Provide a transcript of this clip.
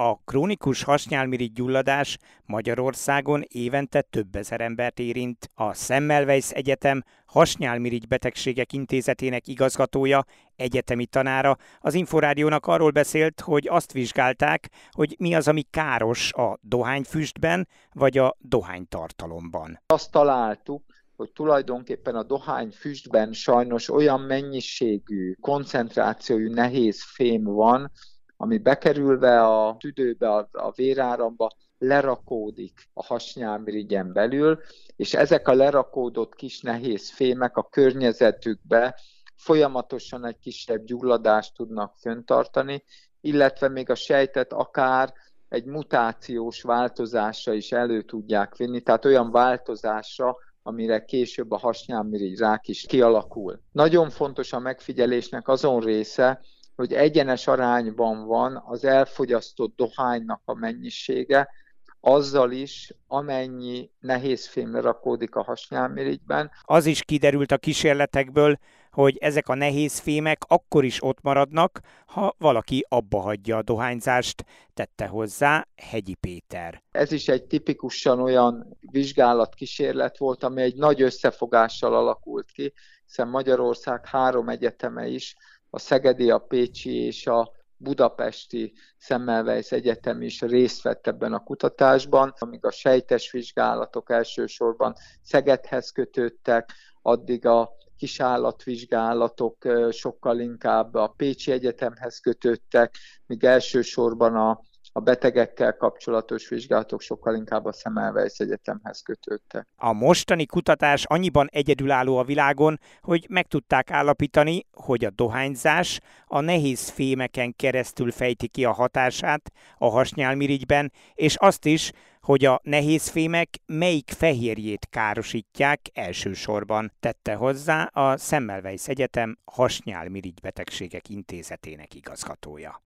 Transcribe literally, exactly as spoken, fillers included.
A krónikus hasnyálmirigy gyulladás Magyarországon évente több ezer embert érint. A Semmelweis Egyetem Hasnyálmirigy Betegségek Intézetének igazgatója, egyetemi tanára az Inforádiónak arról beszélt, hogy azt vizsgálták, hogy mi az, ami káros a dohányfüstben vagy a dohánytartalomban. Azt találtuk, hogy tulajdonképpen a dohányfüstben sajnos olyan mennyiségű, koncentrációjú nehéz fém van, ami bekerülve a tüdőbe, a, a véráramba lerakódik a hasnyálmirigyen belül, és ezek a lerakódott kis nehéz fémek a környezetükbe folyamatosan egy kisebb gyulladást tudnak fenntartani, illetve még a sejtet akár egy mutációs változásra is elő tudják vinni, tehát olyan változásra, amire később a hasnyálmirigy rák is kialakul. Nagyon fontos a megfigyelésnek azon része, hogy egyenes arányban van az elfogyasztott dohánynak a mennyisége, azzal is, amennyi nehézfém rakódik a hasnyálmirigyben. Az is kiderült a kísérletekből, hogy ezek a nehézfémek akkor is ott maradnak, ha valaki abba hagyja a dohányzást, tette hozzá Hegyi Péter. Ez is egy tipikusan olyan vizsgálatkísérlet volt, ami egy nagy összefogással alakult ki, hiszen Magyarország három egyeteme is, a szegedi, a pécsi és a budapesti Semmelweis Egyetem is részt vett ebben a kutatásban, amíg a sejtes vizsgálatok elsősorban Szegedhez kötődtek, addig a kisállatvizsgálatok sokkal inkább a Pécsi Egyetemhez kötődtek, míg elsősorban a A betegekkel kapcsolatos vizsgálatok sokkal inkább a Semmelweis Egyetemhez kötődtek. A mostani kutatás annyiban egyedülálló a világon, hogy meg tudták állapítani, hogy a dohányzás a nehéz fémeken keresztül fejti ki a hatását a hasnyálmirigyben, és azt is, hogy a nehézfémek melyik fehérjét károsítják elsősorban, tette hozzá a Semmelweis Egyetem Hasnyálmirigy Betegségek Intézetének igazgatója.